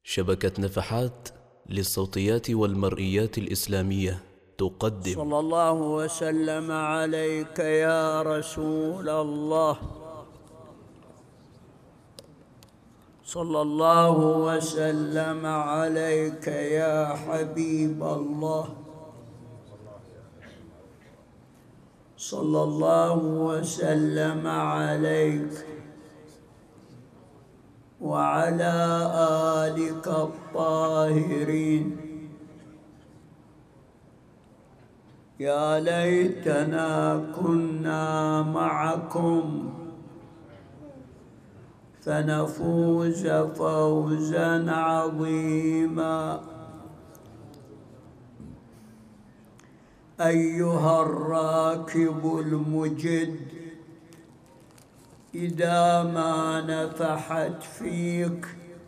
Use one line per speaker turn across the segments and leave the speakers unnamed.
شبكة نفحات للصوتيات والمرئيات الإسلامية تقدم.
صلى الله وسلم عليك يا رسول الله، صلى الله وسلم عليك يا حبيب الله، صلى الله وسلم عليك وعلى آلك الطاهرين. يا ليتنا كنا معكم فنفوز فوزا عظيما. أيها الراكب المجد، إذا ما نفحت فيك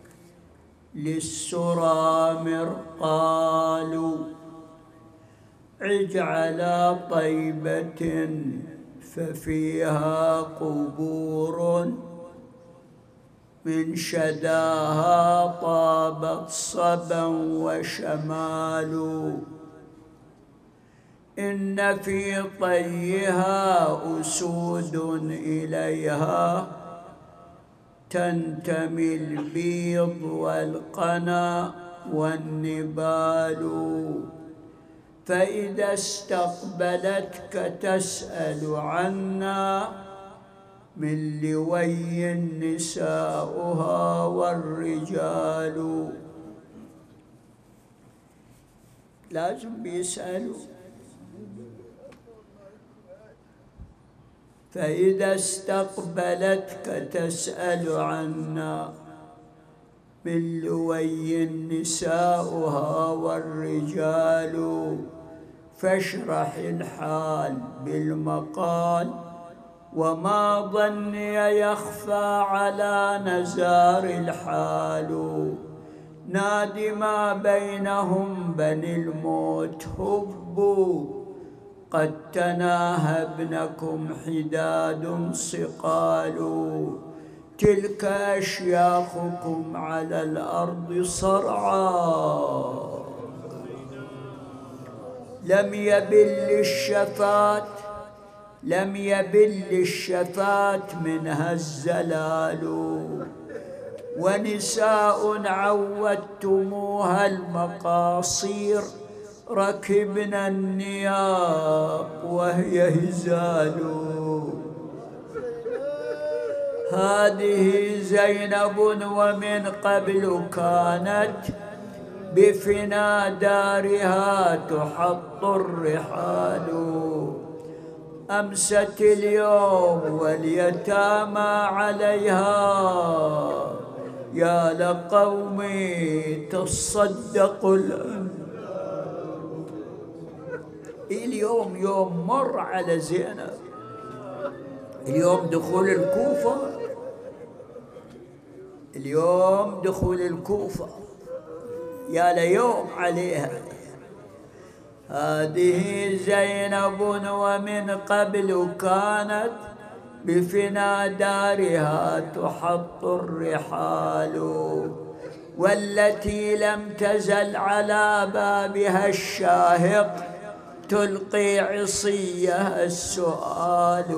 للسرى مرقال، عج على طيبة ففيها قبور، من شداها طابت صبا وشمال. إن في طيها أسود إليها تنتمي البيض والقنا والنبال، فإذا استقبلتك تسأل عنا من لوي نساؤها والرجال. لازم بيسألوا. فإذا استقبلتك تسأل عنا من لوي نساؤها والرجال، فاشرح الحال بالمقال، وما ظني يخفى على نزار الحال. نادي ما بينهم بني الموت هبوا، قد تناهى ابنكم حداد صقال. تلك أشياخكم على الأرض صرعا، لم يبل الشفات منها الزلال. ونساء عودتموها المقاصير، ركبنا النياق وهي هزال. هذه زينب ومن قبل كانت بفنا دارها تحط الرحال. أمست اليوم واليتامى عليها، يا لقومي تصدقوا اليوم يوم مر على زينب. اليوم دخول الكوفة، اليوم دخول الكوفة، يا ليوم عليها. هذه زينب ومن قبل كانت بفنا دارها تحط الرحال، والتي لم تزل على بابها الشاهق تلقي عصيها السؤال.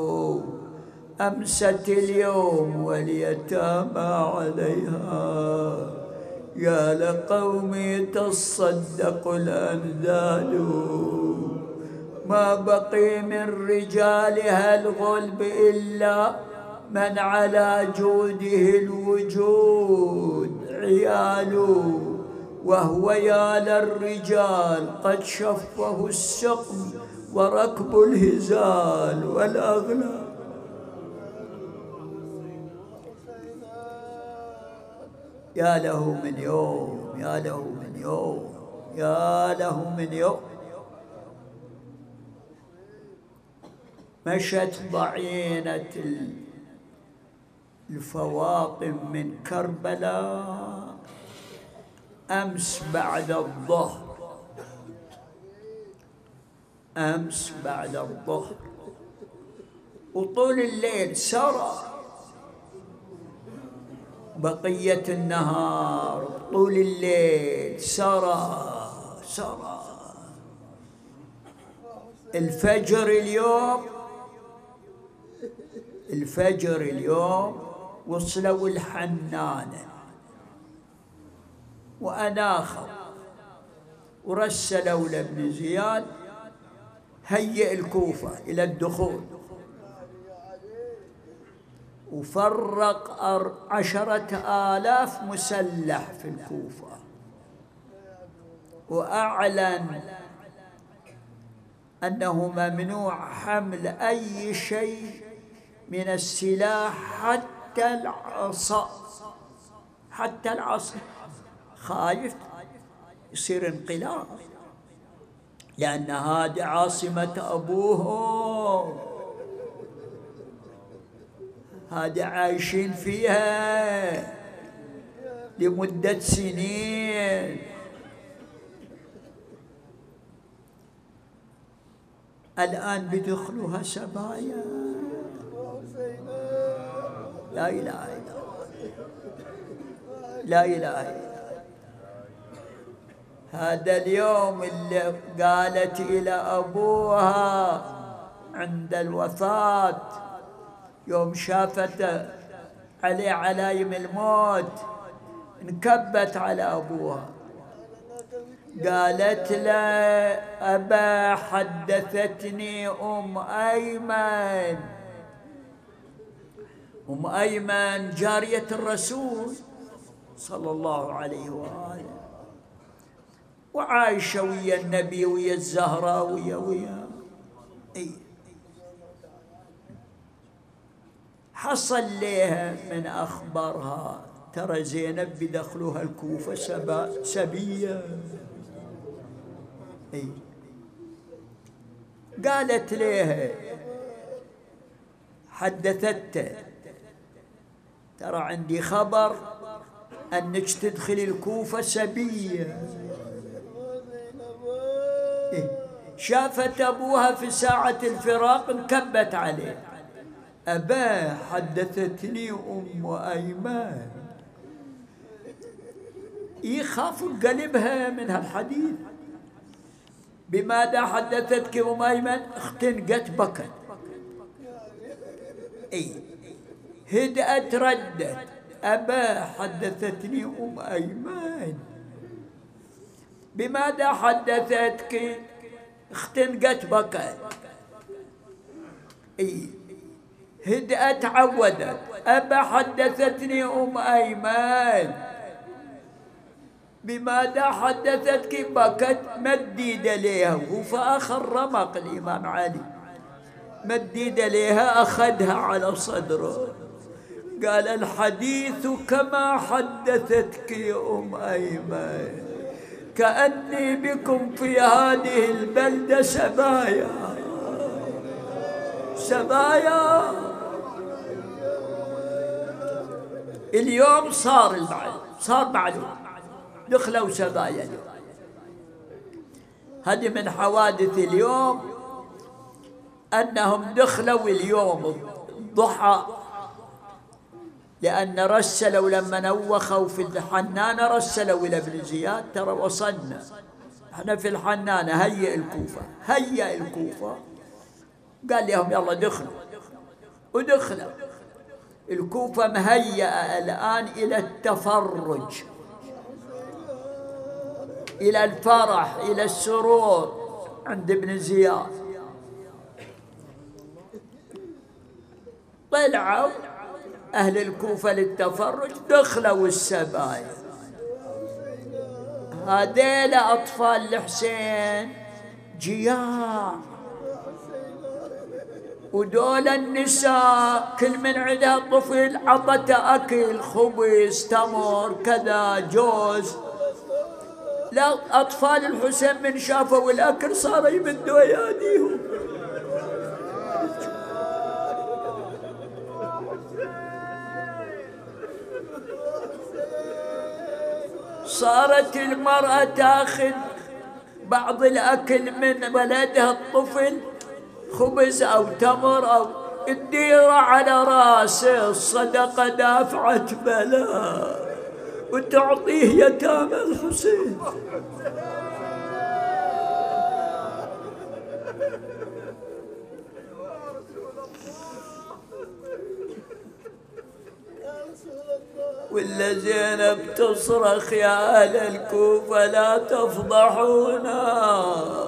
أمست اليوم واليتامى عليها، يا لقومي تصدقوا الأنذال. ما بقي من رجالها الغلب إلا من على جوده الوجود عيال. وهو يا للرجال قد شفه السقم وركب الهزال والأغلال. يا له من يوم، يا له من يوم، يا له من يوم. مشت ضعينة الفواطم من كربلاء أمس بعد الظهر، أمس بعد الظهر، وطول الليل سرى بقية النهار طول الليل سرى الفجر اليوم وصلوا الحنانة وأناخوا ورسلوا لابن زياد هيئ الكوفة إلى الدخول، وفرق 10,000 مسلح في الكوفة، وأعلن أنه ممنوع حمل أي شيء من السلاح حتى العصا، خايف يصير انقلاب، لأن هذه عاصمة أبوهم، هذه عايشين فيها لمدة سنين. الآن بدخلوها سبايا. لا إله إلا الله، لا إله إلا الله. هذا اليوم اللي قالت إلى أبوها عند الوفاة، يوم شافت عليه علايم الموت انكبت على أبوها، قالت له: أبا حدثتني أم أيمن جارية الرسول صلى الله عليه وآله، وعايشة ويا النبي ويا الزهراء ويا حصل لها من أخبارها ترى زينب بدخلوها الكوفة سبية. قالت لها، حدثته: ترى عندي خبر أنك تدخل الكوفة سبية. شافت أبوها في ساعة الفراق انكبت عليه: أبا حدثتني أم أيمن. يخاف قلبها من هالحديث. بماذا حدثتك أم أيمن؟ اختنقت بكت. هدأت ردت: أبا حدثتني أم أيمن. بماذا حدثتك؟ اختنقت بكت. هدأت عودت: أبا حدثتني أم أيمن. بماذا حدثتك؟ بكت. مديد ليها، وفي آخر رمق الإمام علي، مديد ليها أخذها على صدره، قال: الحديث كما حدثتك يا أم أيمن، كأني بكم في هذه البلدة سبايا. اليوم صار معلوم، دخلوا سبايا اليوم. هذه من حوادث اليوم أنهم دخلوا اليوم الضحى، لأن رسلوا لما نوخوا في الحنانة رسلوا إلى ابن زياد: ترى وصلنا احنا في الحنانة، هيئ الكوفة. قال لهم: يلا دخلوا. ودخلوا الكوفة مهيئة الآن إلى التفرج، إلى الفرح، إلى السرور عند ابن زياد. طلعوا أهل الكوفة للتفرج، دخلوا السبايا. هذيل أطفال الحسين جياع، ودول النساء كل من عندها طفل عطته أكل، خبز، تمر، كذا، جوز. لا، أطفال الحسين من شافوا الأكل صاروا يمدوا أياديهم. صارت المرأة تاخذ بعض الأكل من ولدها الطفل، خبز أو تمر أو الديرة على راسه، الصدقة دافعة بلاء، وتعطيه يتامى الحسين. ولا زينب تصرخ يا أهل الكوفة لا تفضحونا،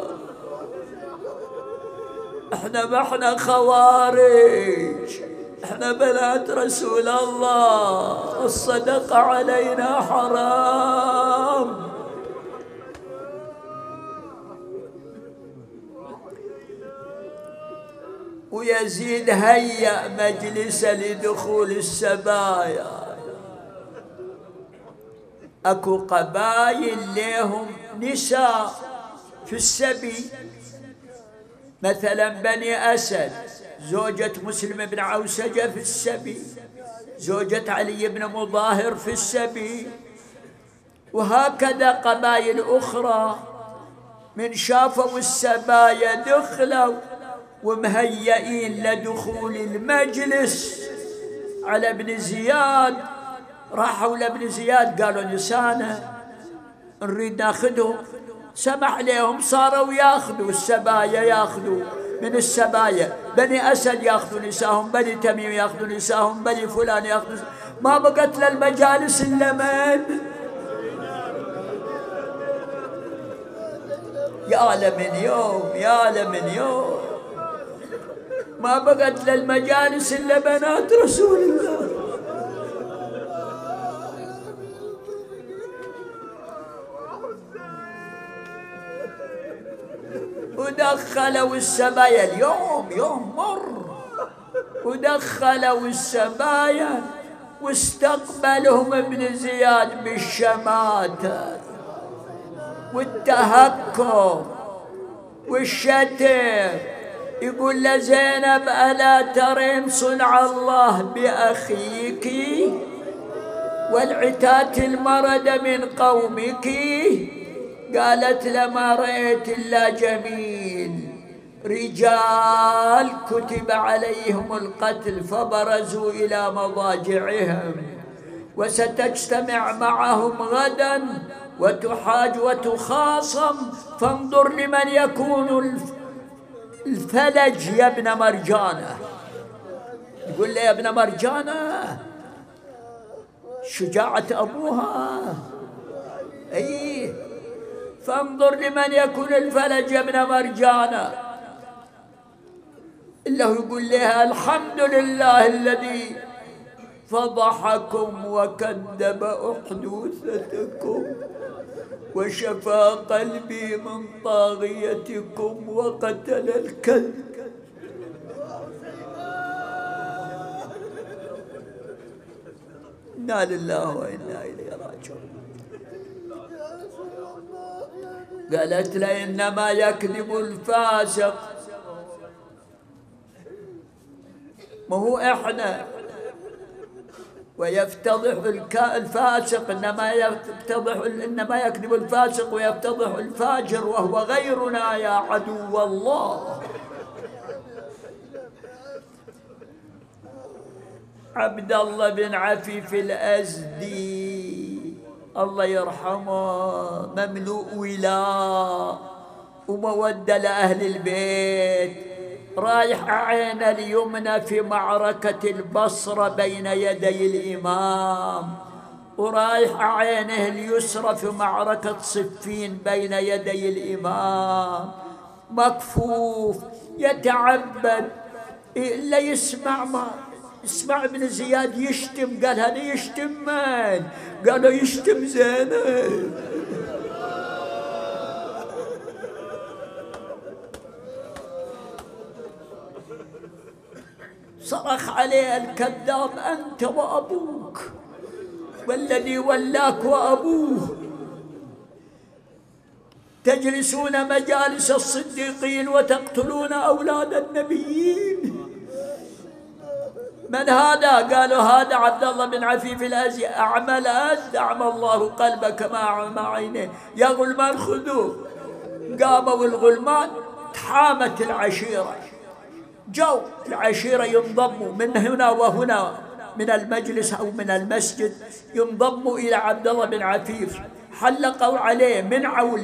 احنا ما احنا خوارج، احنا بنات رسول الله، الصدقة علينا حرام. ويزيد هيأ مجلسه لدخول السبايا. اكو قبائل لهم نساء في السبي، مثلا بني أسد زوجة مسلم بن عوسجة في السبي، زوجة علي بن مظاهر في السبي، وهكذا قبائل أخرى. من شافوا السبايا دخلوا ومهيئين لدخول المجلس على ابن زياد، راحوا لابن زياد قالوا نسانا نريد ناخذهم، سمح لهم، صاروا ياخذوا السبايا، ياخذوا من السبايا. بني أسد ياخذوا نساهم، بني تميم ياخذوا نساهم، بني فلان ياخذوا، ما بقت للمجالس إلا من يا لمن يوم، يا لمن يوم، ما بقت للمجالس إلا بنات رسول الله. ودخلوا السبايا اليوم، يوم مر، ودخلوا السبايا واستقبلهم ابن زياد بالشماتة والتهكم والشتم. يقول لزينب ألا ترين صنع الله بأخيك والعتات المرد من قومك؟ قالت لما رأيت إلا جميل، رجال كتب عليهم القتل فبرزوا إلى مضاجعهم، وستجتمع معهم غدا وتحاج وتخاصم، فانظر لمن يكون الفلج يا ابن مرجانة. يقول لي يا ابن مرجانة شجاعة أبوها، أي فانظر لمن يكون الفلج يا ابن مرجانة. الله يقول لها الحمد لله الذي فضحكم وكذب أحدوثتكم وشفى قلبي من طاغيتكم وقتل الكلب. إنا لله وإنا إليه راجعون. قالت له إنما يكذب الفاسق، ما هو إحنا، ويفتضح الفاسق، إنما يكذب الفاسق ويفتضح الفاجر وهو غيرنا يا عدو الله. عبد الله بن عفيف الأزدي الله يرحمه مملوء ولاء ومودة لأهل البيت، رايح عين اليمنى في معركة البصرة بين يدي الإمام، ورايح عينه اليسرى في معركة صفين بين يدي الإمام، مكفوف يتعبد إلا يسمع اسمع ابن زياد يشتم. قال هذا يشتم من؟ قالوا يشتم زينب. صرخ عليه الكذاب أنت وأبوك والذي ولاك وأبوه تجلسون مجالس الصديقين وتقتلون أولاد النبيين. من هذا؟ قالوا هذا عبد الله بن عفيف الأزدي. أعمى الأزد أعمى الله قلبك ما أعمى عينيه. يا غلمان خذوه. قاموا الغلمان، تحامت العشيرة جو العشيرة ينضموا من هنا وهنا من المجلس أو من المسجد، ينضموا إلى عبد الله بن عفيف، حلقوا عليه من عول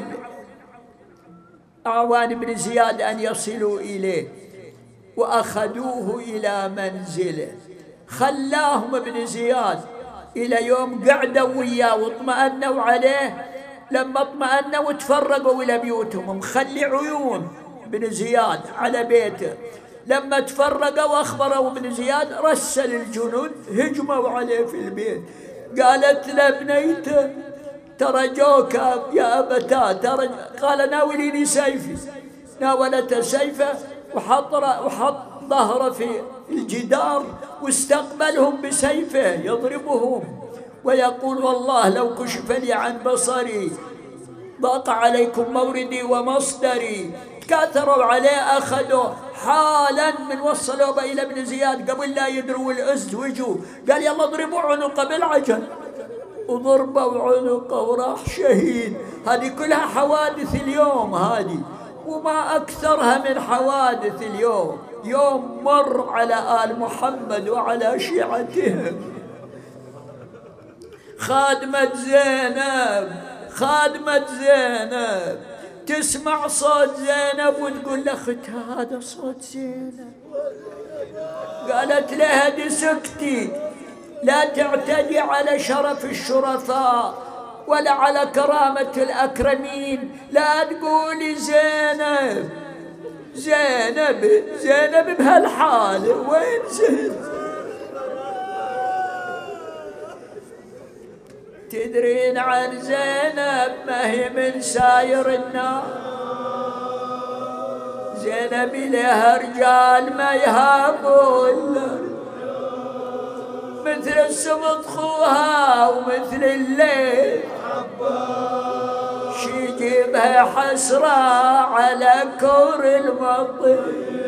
أعوان بن زياد أن يصلوا إليه، وأخذوه إلى منزله. خلاهم ابن زياد إلى يوم قعدوا وياه واطمأنوا عليه. لما اطمأنوا وتفرقوا إلى بيوتهم، مخلي عيون بن زياد على بيته. لما تفرقوا واخبروا ابن زياد، رسل الجنود هجموا عليه في البيت. قالت له بنيته ترى جوك يا أبتاه، ترى. قال ناوليني سيفي. ناولته سيفه وحط ظهره في الجدار واستقبلهم بسيفه يضربهم ويقول والله لو كشف لي عن بصري ضاق عليكم موردي ومصدري. تكاثروا عليه، أخذوا حالا من وصلوا إلى ابن زياد قبل لا يدروا الأزد وجوا. قال يلا اضربوا عنقه بالعجل، وضربوا عنقه وراح شهيد. هذه كلها حوادث اليوم هذه، وما أكثرها من حوادث اليوم. يوم مر على آل محمد وعلى شيعتهم. خادمة زينب تسمع صوت زينب وتقول لأختها هذا صوت زينب. قالت لها دي سكتي، لا تعتدي على شرف الشرفاء ولا على كرامة الأكرمين، لا تقولي زينب بهالحال. وين زينب؟ تدرين عن زينب ما هي من ساير الناس. زينب لها رجال ما يهابون، مثل السبط خوها ومثل الليل، شي يجيبها حسرة على كور المطر.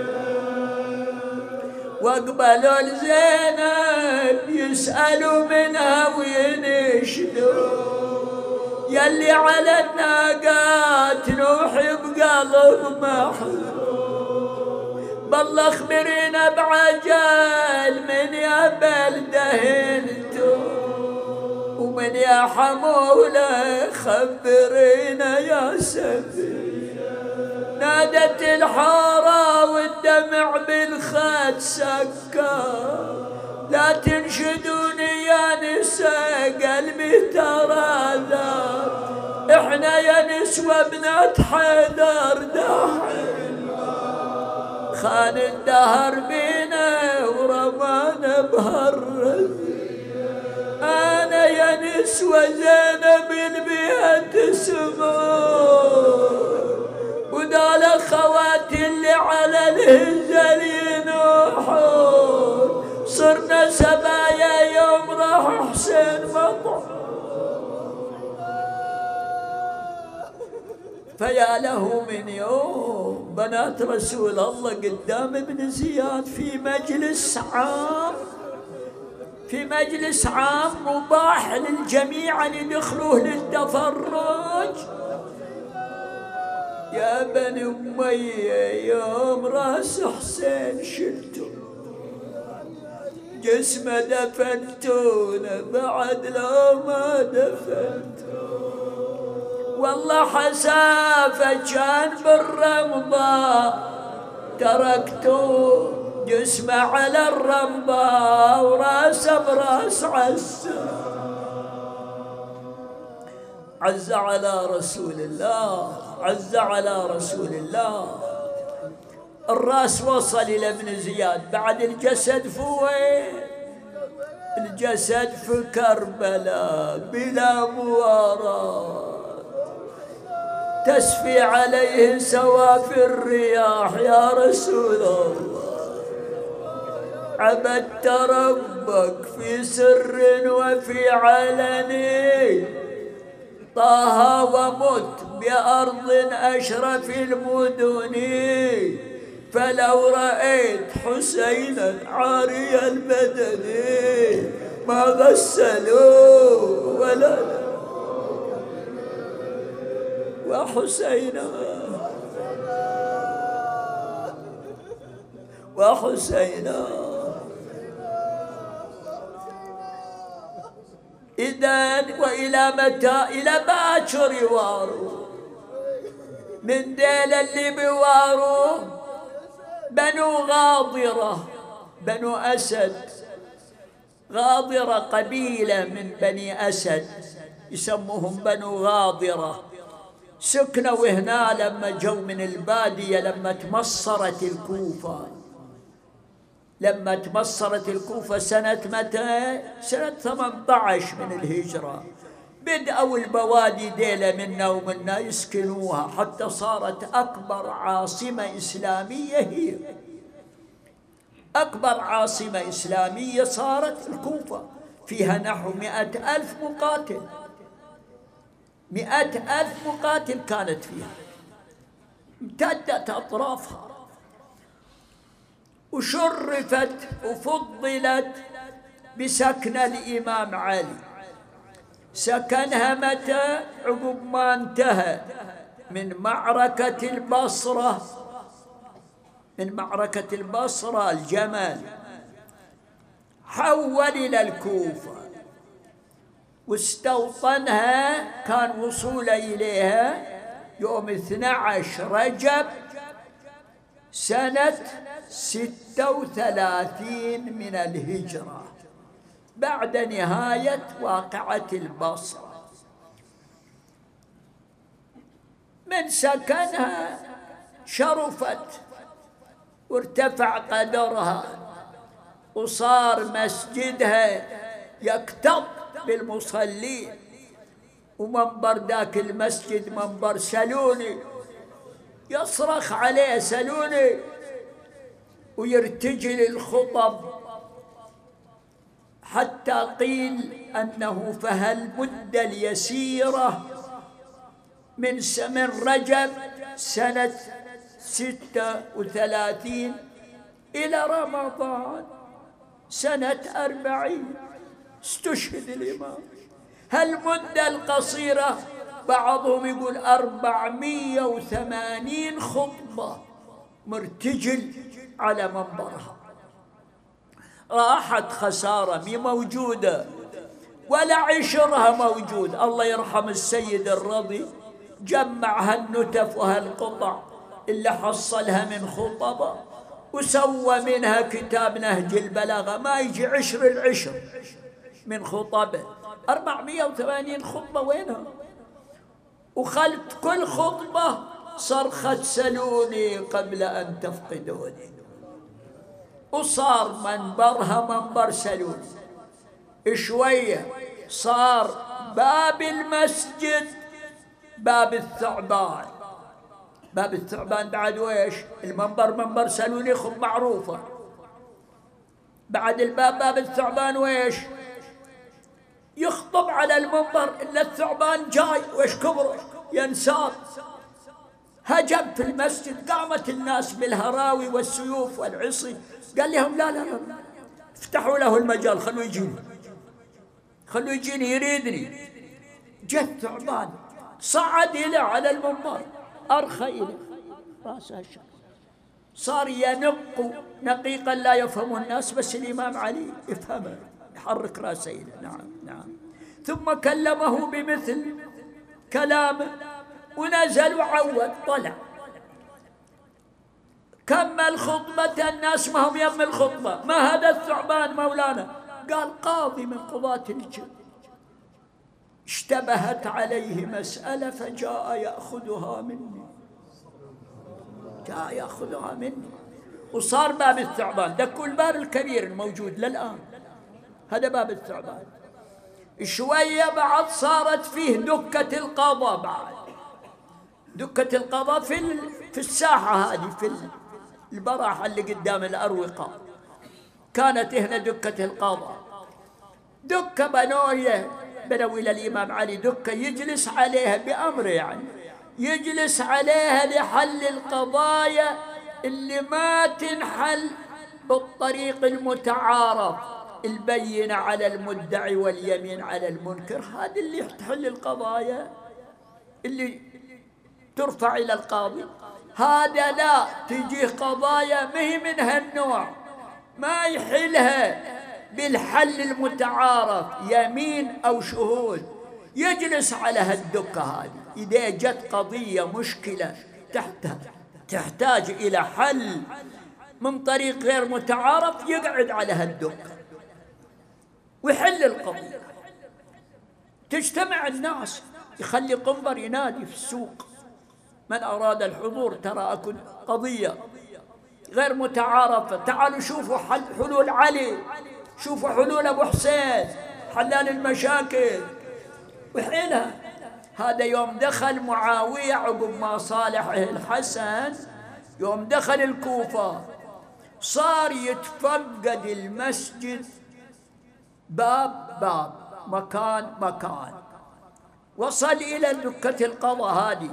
واقبلوا لزينب يسألوا منها وينشدوا، يلي على الناقات نوحي بقلب محزون، بالله اخبرينا بعجل من يا بلده انتو، ومن يا حمولة خبرينا يا سفينة. نادت الحارة والدمع بالخد سكر، لا تنشدوني يا نساء قلبي ترى ذاب، احنا يا نسوى بنات حيدر داحل، خان الدهر بينا ورمانا بهالرزق. انا يا نسوى زينب البيها تسمع، ودول خواتي اللي على الهزل ينوحون، صرنا سبايا يوم راح حسين مطع. فيا له من يوم بنات رسول الله قدام ابن زياد في مجلس عام مباح للجميع أن يدخلوه للتفرج. يا بني أمية يوم راس حسين شلتم، جسمه دفنتونه بعد لو ما دفنتونه، والله حسافة كان بالرمضة تركتوه، جسمه على الرمضة وراسه براس عزة. عز على رسول الله، عز على رسول الله. الراس وصل إلى ابن زياد، بعد الجسد فوين؟ الجسد في كربلاء بلا مواراه، تسفي عليه سوافي الرياح. يا رسول الله عبدت ربك في سر وفي علني، طه ومت بأرض أشرف المدن، فلو رأيت حسينا عاري البدن ما غسلوه ولا وحسينا وحسينا. إذن وإلى متى؟ إلى باكر يواروا من ديل اللي بيواروا بنو غاضرة، بنو أسد. غاضرة قبيلة من بني أسد يسموهم بنو غاضرة، سكنوا هنا لما جو من البادية، لما تمصرت الكوفة. لما تمصرت الكوفة سنة متى؟ سنة 18 من الهجرة. بدأوا البوادي ديلة منا ومنا يسكنوها، حتى صارت أكبر عاصمة إسلامية هي. أكبر عاصمة إسلامية صارت الكوفة، فيها نحو 100,000 مقاتل. 100,000 مقاتل كانت فيها، امتدت أطرافها، وشرفت وفضلت بسكن الإمام علي. سكنها متى؟ عقب ما انتهى من معركة البصرة، من معركة البصرة الجمل، حول إلى الكوفة واستوطنها. كان وصوله إليها يوم 12 رجب سنة 36 من الهجرة، بعد نهاية واقعة البصرة. من سكنها شرفت وارتفع قدرها، وصار مسجدها يكتظ بالمصلين، ومنبر ذاك المسجد منبر سلوني، يصرخ عليه سلوني، ويرتجل الخطب، حتى قيل أنه فهى المدة اليسيرة من رجب سنة 36 إلى رمضان سنة 40 استشهد الإمام. هالمدة القصيرة بعضهم يقول 480 خطبة مرتجل على منبرها. راحت خسارة، مي موجودة ولا عشرها موجود. الله يرحم السيد الرضي، جمع هالنتف وهالقطع اللي حصلها من خطبة وسوى منها كتاب نهج البلاغة، ما يجي 10 العشر من خطبه. 480 خطبة وينها؟ وخلف كل خطبة صرخة سلوني قبل أن تفقدوني، وصار منبرها منبر سلوني. شوية صار باب المسجد باب الثعبان. باب الثعبان بعد ويش؟ المنبر منبر سلوني خب معروفة، بعد الباب باب الثعبان ويش؟ يخطب على المنبر إلا الثعبان جاي ويش كبره ينساب. هجم في المسجد، قامت الناس بالهراوي والسيوف والعصي. قال لهم لا لا لا، افتحوا له المجال، خلوا يجيني، خلوا يجيني يريدني. جاء الثعبان صعد إلى على المنبر، أرخى إليه رأسه الشر، صار ينق نقيقا لا يفهم الناس، بس الإمام علي يفهمه، يحرك رأسه إليه. نعم نعم. ثم كلمه بمثل كلامه ونزل وعود، طلع كمل خطبة. الناس ما هم يم الخطبة. ما هذا الثعبان مولانا؟ قال قاضي من قضاة الجن، اشتبهت عليه مسألة فجاء يأخذها مني، جاء يأخذها مني. وصار باب الثعبان، دكوا الباب الكبير الموجود للآن، هذا باب الثعبان. شوية بعد صارت فيه دكة القضاء، بعد دكة القضاء في الساحة هذه، في البراحة اللي قدام الأروقة، كانت هنا دكة القضاء. دكة بنوا إلى الإمام علي دكة يجلس عليها بأمره، يعني يجلس عليها لحل القضايا اللي ما تنحل بالطريق المتعارف، البينة على المدعي واليمين على المنكر. هذا اللي تحل القضايا اللي ترفع إلى القاضي، هذا لا، تجيه قضايا مهي من هالنوع، ما يحلها بالحل المتعارف يمين أو شهود، يجلس على هالدكة هذه. إذا جت قضية مشكلة تحتاج إلى حل من طريق غير متعارف، يقعد على هالدكة ويحل القضية. تجتمع الناس، يخلي قنبر ينادي في السوق: من أراد الحضور، ترى أكو قضية غير متعارفة، تعالوا شوفوا حلول علي، شوفوا حلول أبو حسين حلال المشاكل وحيلها. هذا يوم دخل معاوية عقب ما صالحه الحسن، يوم دخل الكوفة صار يتفقد المسجد باب باب، مكان مكان، وصل إلى دكة القضاء هذه.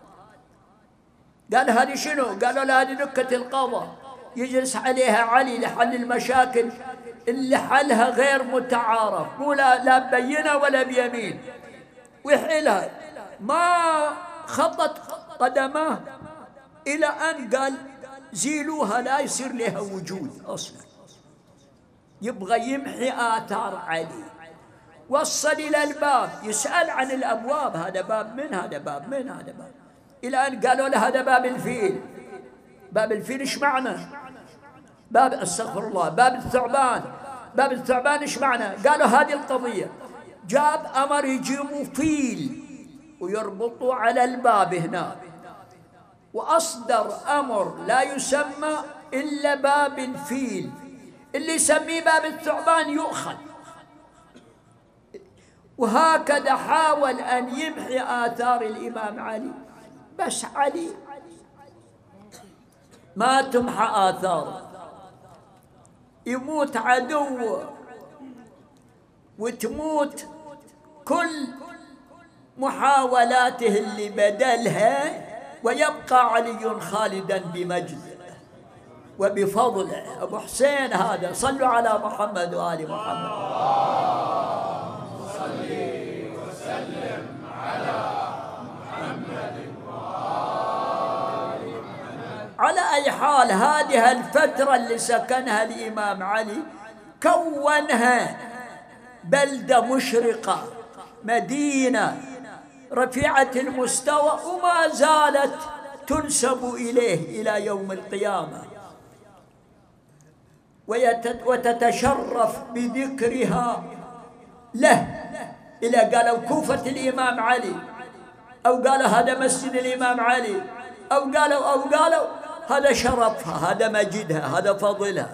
قال هذه شنو؟ قالوا له هذه دكة القضاء، يجلس عليها علي لحل المشاكل اللي حلها غير متعارف، مو لا بينه ولا بيمين، ويحلها. ما خطت قدماه إلى أن قال زيلوها، لا يصير لها وجود أصلا. يبغى يمحي آثار علي. وصل إلى الباب، يسأل عن الأبواب، هذا باب من، هذا باب من، هذا باب، إلى أن قالوا له هذا باب الفيل. باب الفيل إيش معنى؟ باب، استغفر الله، باب الثعبان. باب الثعبان إيش معنى؟ قالوا هذه القضية. جاب أمر يجيبوا فيل ويربطوا على الباب هنا، وأصدر أمر لا يسمى إلا باب الفيل، اللي يسميه باب الثعبان يؤخذ. وهكذا حاول أن يمحي آثار الإمام علي، بس علي ما تمحى آثاره. يموت عدو وتموت كل محاولاته اللي بدلها، ويبقى علي خالدا بمجده وبفضله. أبو حسين هذا، صلوا على محمد وآل محمد. صلي وسلم على محمد وآل محمد. على أي حال، هذه الفترة اللي سكنها الإمام علي كونها بلدة مشرقة، مدينة رفيعة المستوى، وما زالت تنسب إليه إلى يوم القيامة، وتتشرف بذكرها له. إلى قالوا كوفة الإمام علي، أو قالوا هذا مسجد الإمام علي، أو قالوا هذا شرفها، هذا مجدها، هذا فضلها.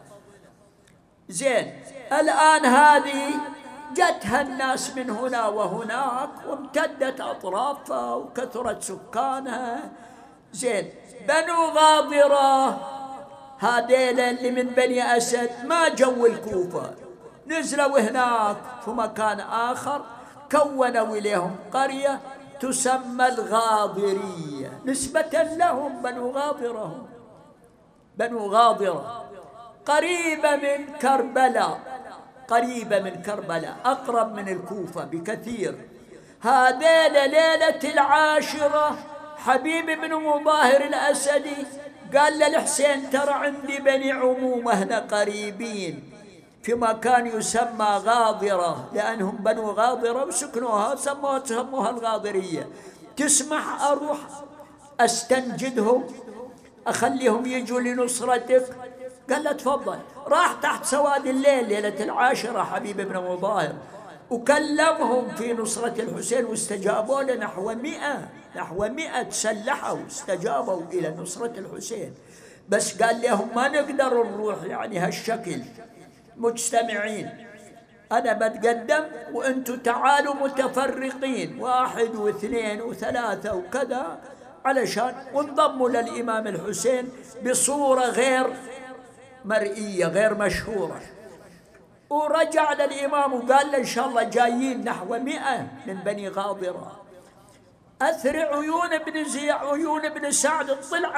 زين، الآن هذه جتها الناس من هنا وهناك، وامتدت أطرافها وكثرت سكانها. زين، بنو غاضرة هذيل اللي من بني أسد ما جو الكوفة، نزلوا هناك في مكان آخر، كونوا إليهم قرية تسمى الغاضرية نسبة لهم. بنو غاضرة، بنو غاضرة قريبة من كربلاء، قريبة من كربلاء، أقرب من الكوفة بكثير. هذيل ليلة العاشرة حبيب بن مظاهر الأسدي قال للحسين: ترى عندي بني عمومة هنا قريبين في مكان يسمى غاضرة، لأنهم بنو غاضرة وسكنوها، سموها الغاضرية. تسمح أروح أستنجدهم، أخليهم يجوا لنصرتك؟ قال له تفضل. راح تحت سواد الليل ليلة العاشرة حبيب بن مظاهر، وكلمهم في نصرة الحسين، واستجابوا له. نحو 100 تسلحوا استجابوا إلى نصرة الحسين. بس قال لهم ما نقدر نروح يعني هالشكل مجتمعين، أنا بتقدم وأنتوا تعالوا متفرقين، 1 و2 و3 وكذا، علشان وانضموا للإمام الحسين بصورة غير مرئية غير مشهورة. ورجع للإمام وقال له: إن شاء الله جايين نحو 100 من بني غاضرة. أثر عيون بن سعد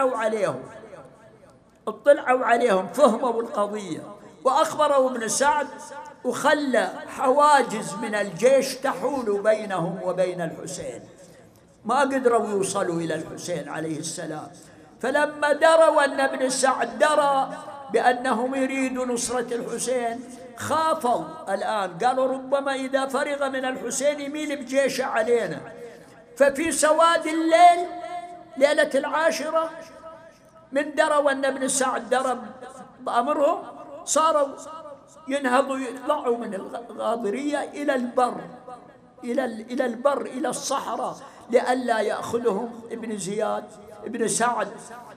اطلعوا عليهم، فهموا القضية، وأخبروا ابن سعد، وخلى حواجز من الجيش تحول بينهم وبين الحسين، ما قدروا يوصلوا إلى الحسين عليه السلام. فلما دروا أن ابن سعد درى بأنهم يريدوا نصرة الحسين خافوا الآن، قالوا ربما إذا فرغ من الحسين يميل بجيشه علينا. ففي سواد الليل ليلة 10 من دروا أن ابن سعد درى بأمرهم صاروا ينهضوا يطلعوا من الغاضرية إلى البر، إلى البر، إلى الصحراء، لئلا يأخذهم ابن زياد ابن سعد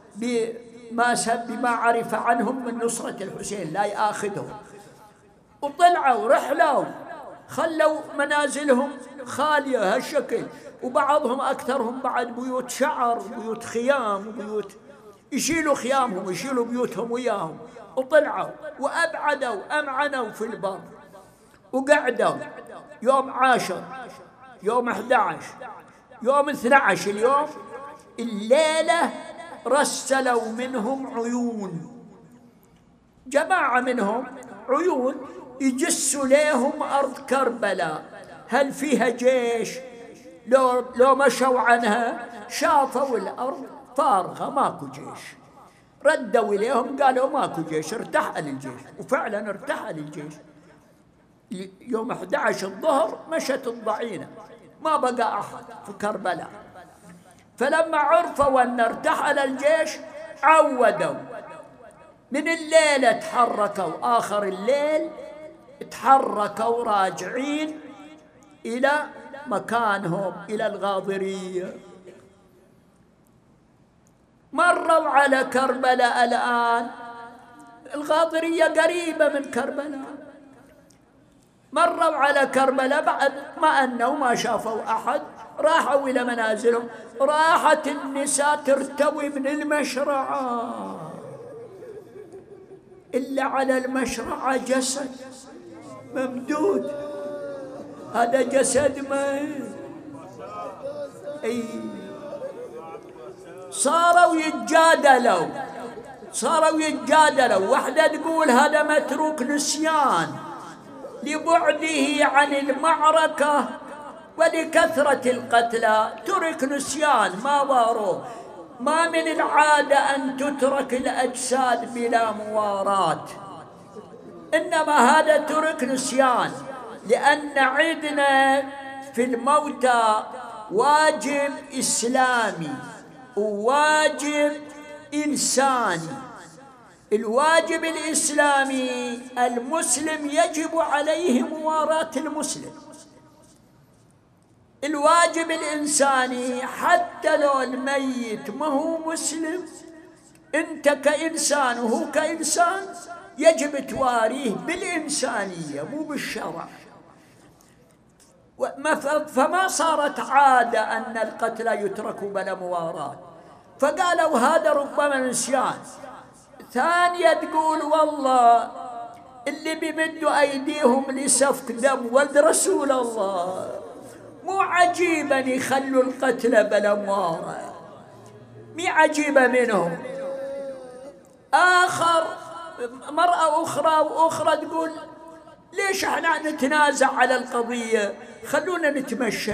بما عرف عنهم من نصرة الحسين، لا يأخذهم. وطلعوا رحلوا، خلوا منازلهم خالية هالشكل، وبعضهم أكثرهم بعد بيوت شعر، بيوت خيام، بيوت يشيلوا خيامهم، يشيلوا بيوتهم وياهم. وطلعوا وأبعدوا، أمعنوا في البر، وقعدوا يوم 10، يوم 11، يوم 12، اليوم الليلة رسلوا منهم عيون، جماعة منهم عيون يجسوا ليهم أرض كربلاء هل فيها جيش. لو مشوا عنها شافوا الأرض فارغة ماكو جيش، ردوا إليهم قالوا ماكو جيش، ارتحل الجيش. وفعلا ارتحل الجيش. يوم 11 الظهر مشت الضعينة، ما بقى أحد في كربلاء. فلما عرفوا أن ارتحل الجيش عودوا من الليل، تحركوا آخر الليل، تحركوا راجعين إلى مكانهم، إلى الغاضرية. مروا على كربلاء الآن، الغاضرية قريبة من كربلاء. مروا على كربلاء بعد ما أنوا ما شافوا أحد، راحوا إلى منازلهم. راحت النساء ترتوي من المشرعة، إلا على المشرعة جسد ممدود، هذا جسد ميت. صاروا يتجادلوا. واحدة تقول هذا متروك نسيان لبعده عن المعركة ولكثرة القتلى، ترك نسيان ما واروه. ما من العادة أن تترك الأجساد بلا مواراة، إنما هذا ترك نسيان، لأن عندنا في الموتى واجب إسلامي وواجب إنساني. الواجب الإسلامي المسلم يجب عليه مواراة المسلم. الواجب الإنساني حتى لو الميت ما هو مسلم، أنت كإنسان وهو كإنسان يجب تواريه بالإنسانية مو بالشرع. فما صارت عادة أن القتلى يتركوا بلا مواراة، فقالوا هذا ربما نسيان. ثانية تقول والله اللي بيمدوا أيديهم لسفك دم ولد رسول الله مو عجيبا يخلوا القتلى بلا مواراة، مي عجيبة منهم. مرأة أخرى تقول ليش احنا نتنازع على القضية، خلونا نتمشى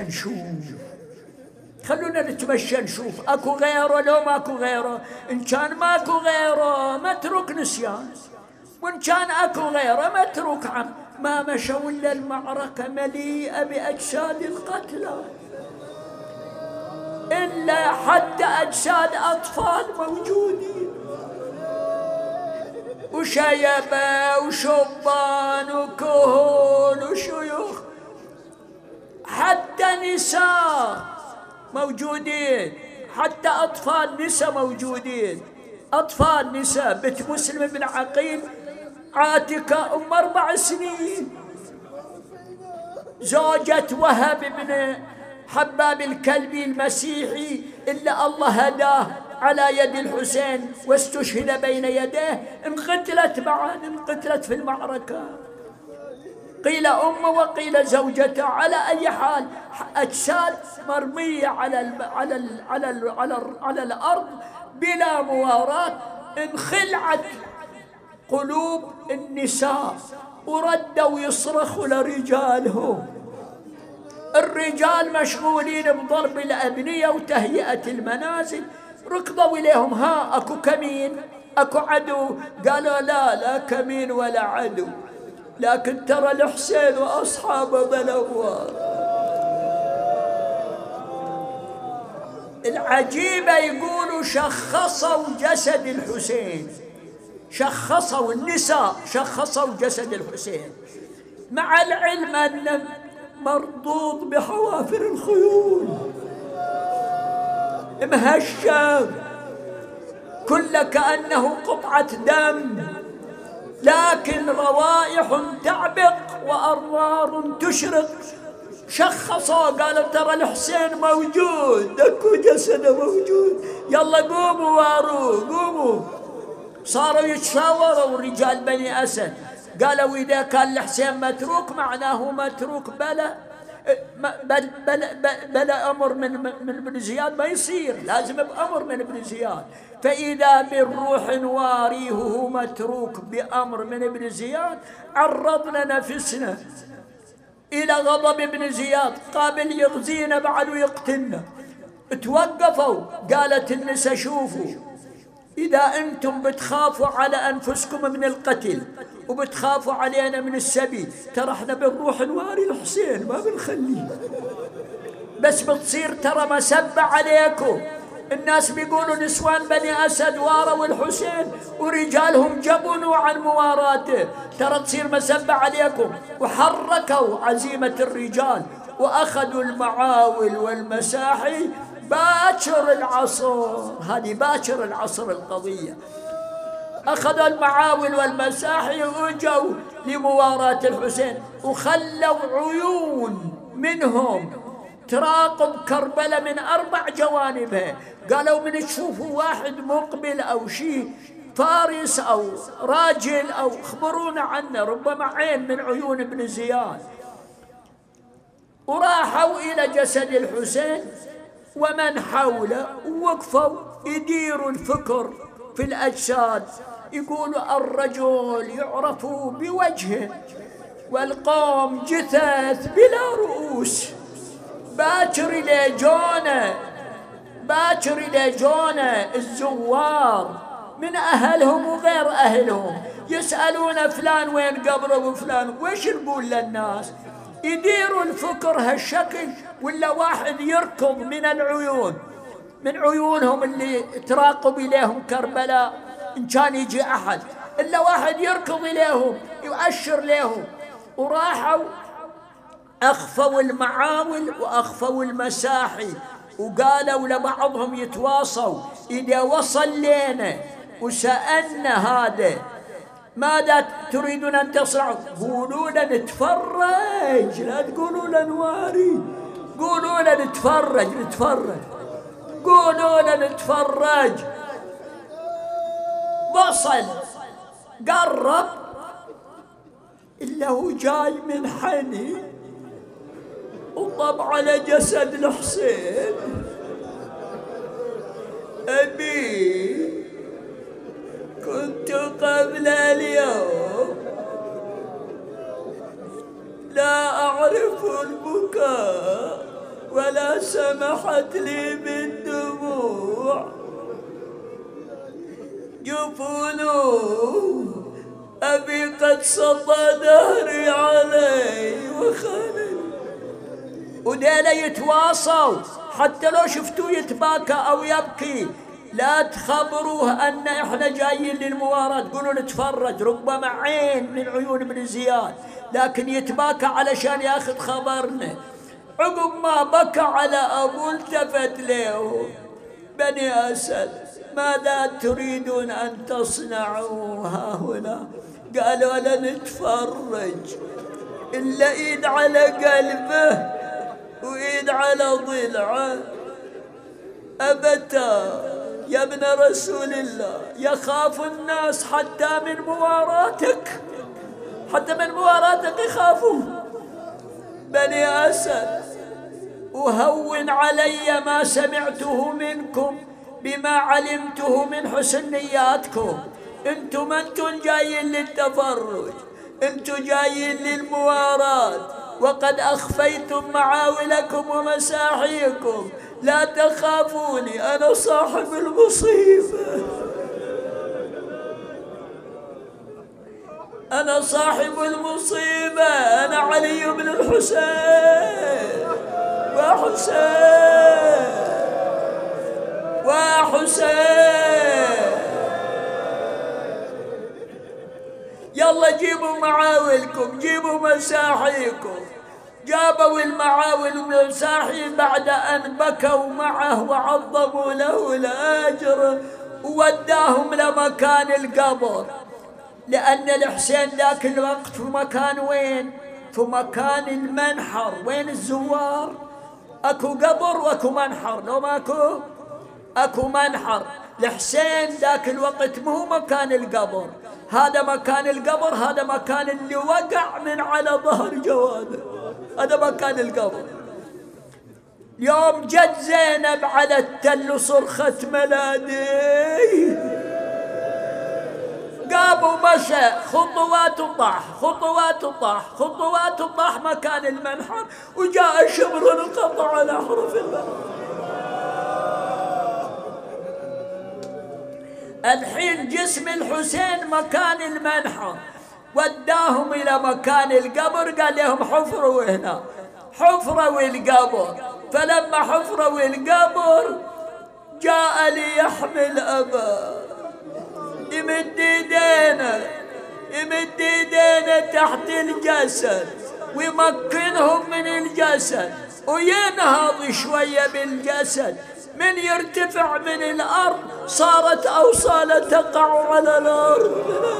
نشوف اكو غيره. لو ماكو غيره، ان كان ماكو غيره متروك نسيان، وان كان اكو غيره متروك عم. ما مشوا الا المعركة مليئة بأجساد القتلى، إلا حتى أجساد أطفال موجودين، وشيبة وشبان وكهول وشيوخ، حتى نساء موجودين، حتى أطفال نساء موجودين. أطفال نساء بنت مسلم بن عقيل عاتكة 4 سنين، زوجة وهب بن حباب الكلبي المسيحي إلا الله هداه على يد الحسين واستشهد بين يديه، انقتلت في المعركة. قيل أمه وقيل زوجته. على أي حال أجساد مرمية على الأرض بلا مواراة. انخلعت قلوب النساء وردوا يصرخوا لرجالهم. الرجال مشغولين بضرب الأبنية وتهيئة المنازل، ركضوا إليهم، ها أكو كمين أكو عدو؟ قالوا لا كمين ولا عدو، لكن ترى الحسين وأصحابه بالأبواب. العجيبة يقولوا شخصوا جسد الحسين، شخصوا النساء، شخصوا جسد الحسين، مع العلم أنه مرضوض بحوافر الخيول، مهشم، كل كأنه قطعة دم، لكن روائح تعبق وأرواح تشرق. شخصوا قالوا ترى الحسين موجود، اكو جسده موجود، يلا قوموا واروه، قوموا. صاروا يتشاوروا رجال بني أسد، قالوا إذا كان الحسين متروك معناه متروك، بلا أمر من ابن زياد ما يصير، لازم بأمر من ابن زياد. فإذا بالروح واريه هو متروك بأمر من ابن زياد، عرضنا نفسنا إلى غضب ابن زياد، قابل يغزينا بعد ويقتلنا. توقفوا، قالت النساء شوفوا، إذا أنتم بتخافوا على أنفسكم من القتل وبتخافوا علينا من السبي، ترى احنا بنروح نواري الحسين ما بنخليه، بس بتصير ترى مسبة عليكم. الناس بيقولوا نسوان بني أسد واروا الحسين ورجالهم جبنوا عن مواراته، ترى تصير مسبة عليكم. وحركوا عزيمة الرجال وأخذوا المعاول والمساحي باكر العصر، هذه باكر العصر القضية. أخذوا المعاول والمساحي وجوا لمواراة الحسين، وخلوا عيون منهم تراقب كربلاء من 4 جوانبها. قالوا من تشوفوا واحد مقبل أو شيء فارس أو راجل أو خبرونا عنه، ربما عين من عيون ابن زياد. وراحوا إلى جسد الحسين ومن حوله، ووقفوا يديروا الفكر في الأجساد. يقولوا الرجل يعرف بوجهه والقوم جثث بلا رؤوس. باكر إلى جونا الزوار من أهلهم وغير أهلهم يسألون فلان وين قبره وفلان، ويش نقول للناس؟ يديروا الفكر هالشكل، ولا واحد يركض من العيون، من عيونهم اللي تراقب إليهم كربلاء، إن كان يجي أحد إلا واحد يركض إليهم يؤشر لهم. وراحوا أخفوا المعاول وأخفوا المساحي، وقالوا لبعضهم يتواصوا إذا وصل لنا وسألنا هذا ماذا تريدون أن تصنعوا؟ قولوا لنا نتفرج، لا تقولوا لنا نواري، قولوا لنا نتفرج، قولوا لنا نتفرج. وصل قرب إلا هو جاي من حني وطب على جسد الحسين. أبي كنت قبل اليوم لا أعرف البكاء ولا سمحت لي بالدموع، جفونه أبي قد سطى دهري علي وخانني. ودينا يتواصوا، حتى لو شفتوه يتباكى أو يبكي لا تخبروه أن إحنا جايين للمواراة، قولوا نتفرج، ربما عين من عيون ابن زياد، لكن يتباكى علشان ياخذ خبرنا. عقب ما بكى على أبو التفت له، بني أسد ماذا تريدون أن تصنعوا ها هنا؟ قالوا لا نتفرج، إلا إيد على قلبه وإيد على ضلعه. أبتا يا ابن رسول الله، يخاف الناس حتى من مواراتك، حتى من مواراتك يخافوا بني أسد. وهون علي ما سمعته منكم بما علمته من حسن نياتكم. انتم ما انتم جايين للتفرج، انتم جايين للمواراة، وقد أخفيتم معاولكم ومساحيكم. لا تخافوني أنا صاحب المصيبة، أنا صاحب المصيبة، أنا علي بن الحسين وحسين. يلا جيبوا معاولكم، جيبوا مساحيكم. جابوا المعاول والمساحي بعد أن بكوا معه وعظموا له الأجر، ووداهم لمكان القبر، لأن الحسين ذاك الوقت في مكان وين؟ في مكان المنحر. وين الزوار؟ أكو قبر وأكو منحر، لو ماكو أكو منحر. الحسين ذاك الوقت مو مكان القبر، هذا مكان القبر، هذا مكان اللي وقع من على ظهر جواده، هذا مكان القبر. يوم جت زينب على التل صرخت ميلادي، قام ومشى خطوات وطاح، خطوات وطاح، خطوات وطاح مكان المنحر، وجاء شبر انقطع على حرف المنحر. الحين جسم الحسين مكان المنحر، وداهم إلى مكان القبر، قال لهم حفروا هنا، حفروا القبر. فلما حفروا القبر جاء ليحمل أباه، يمد يدينه تحت الجسد ويمكنهم من الجسد وينهض شوية بالجسد. من يرتفع من الأرض صارت أوصاله تقع على الأرض.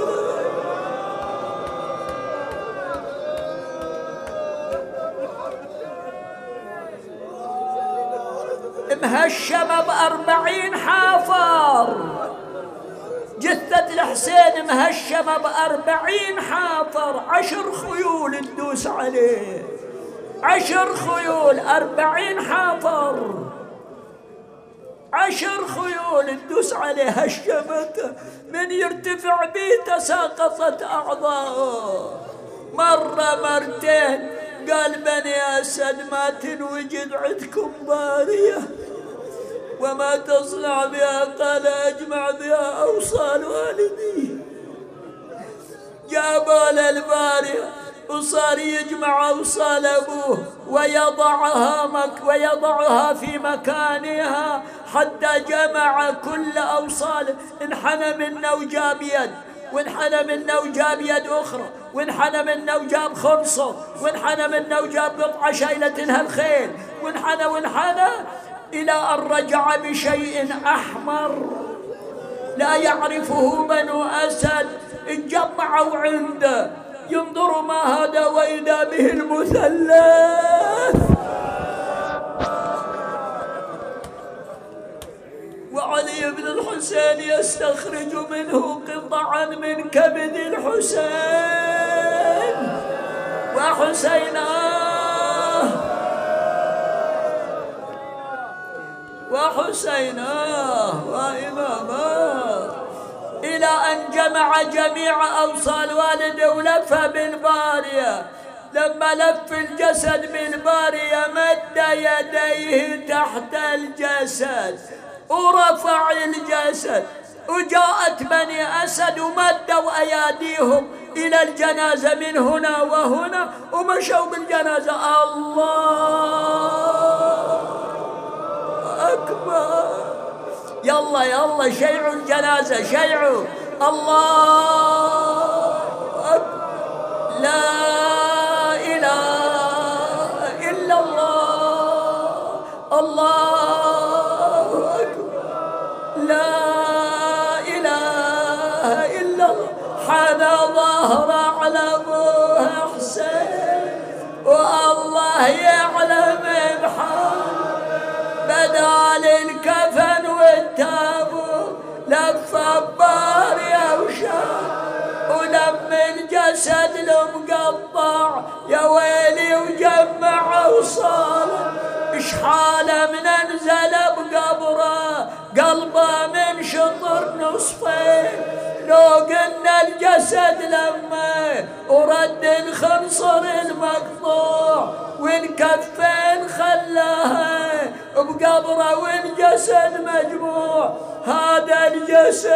مهشمة ب40 حافر، جثة الحسين مهشمة ب40 حافر، 10 خيول تدوس عليه، 10 خيول، 40 حافر، 10 خيول تدوس عليه، هشمته. من يرتفع بيه تساقطت أعضاؤه. مرة مرتين قال بني أسد ما تنوجد عندكم بارية وما تصنع بها، قال أجمع بها أوصال والدي. جابوا للبارية وصار يجمع أوصال أبوه ويضعها في مكانها حتى جمع كل أوصاله. انحنى منه وجاب يد، وانحنى منه وجاب يد أخرى، وانحنى منه وجاب خنصر، وانحنى منه وجاب قطعة شايلتها الخيل، وانحنى إلى أن رجع بشيء أحمر لا يعرفه بنو أسد. اتجمعوا عنده ينظروا ما هذا، وإذا به المثلث، وعلي بن الحسين يستخرج منه قطعا من كبد الحسين وحسيناه وإماماه، إلى أن جمع جميع أوصال والده ولف بالبارية. لما لف الجسد بالبارية مد يديه تحت الجسد ورفع الجسد، وجاءت بني أسد ومدوا أياديهم إلى الجنازة من هنا وهنا ومشوا بالجنازة. الله أكبر، يلا شيعوا الجنازة، شيعوا. الله أكبر، لا إله إلا الله، الله أكبر، لا إله إلا الله. حنى ظهر على أبوه حسين والله يعلم بحال، بدال الكفن والتابوت لف بارية وشال، ولم الجسد المقطع يا ويلي وجمع أوصاله. إشحاله من انزل بقبره قلبه من شطر نصفين. لو قلنا الجسد لما ورد الخنصر المقطوع والكفين خلاها بقبره والجسد مجموع. هذا الجسد،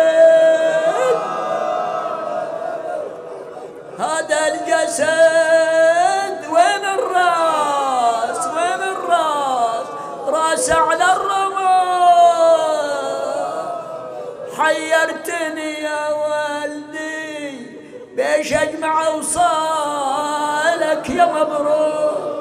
هذا الجسد وين الراس؟ وين الراس؟ راس على الرماد. حيرتني يا والدي بيش اجمع اوصالك يا مبروك.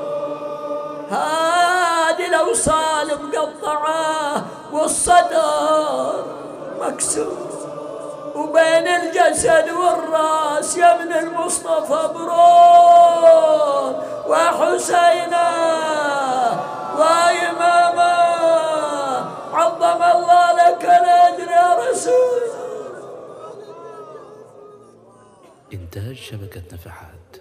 هذه الاوصال مقطعه والصدر مكسور، وبين الجسد والراس يا ابن المصطفى برود وحسينا وإماما. عظم الله لك الأجر يا رسول.
إنتاج شبكة نفحات.